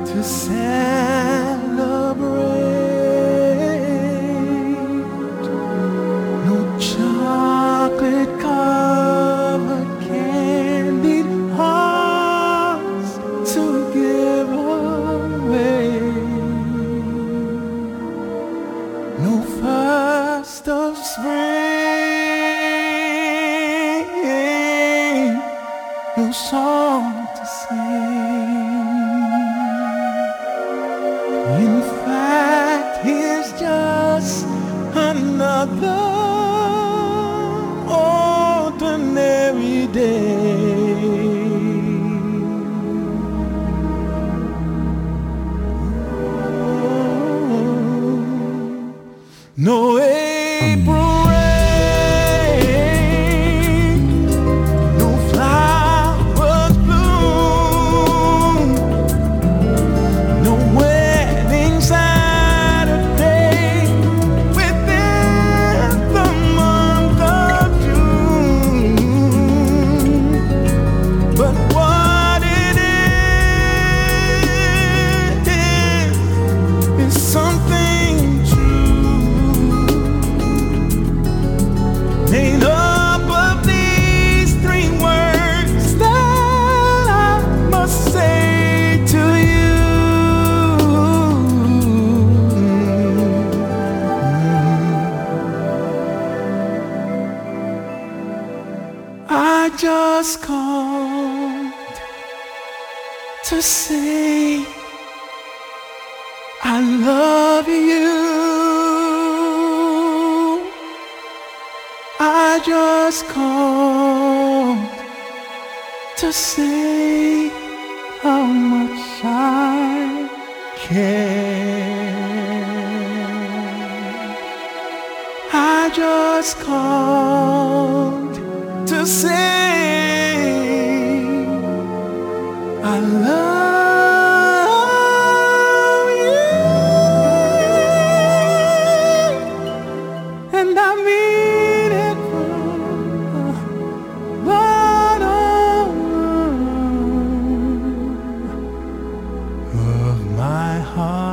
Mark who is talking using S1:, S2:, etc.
S1: to celebrate. No chocolate covered candied hearts to give away. No first of spring, no song to sing. In fact, here's just another ordinary day. No April rain, no flowers bloom, no wedding Saturday within the month of June. But what it is something made up of these three words that I must say to you. I just called to say I love you. I just called to say how much I care. I just called to say I love you, and I mean it from the bottom of my heart.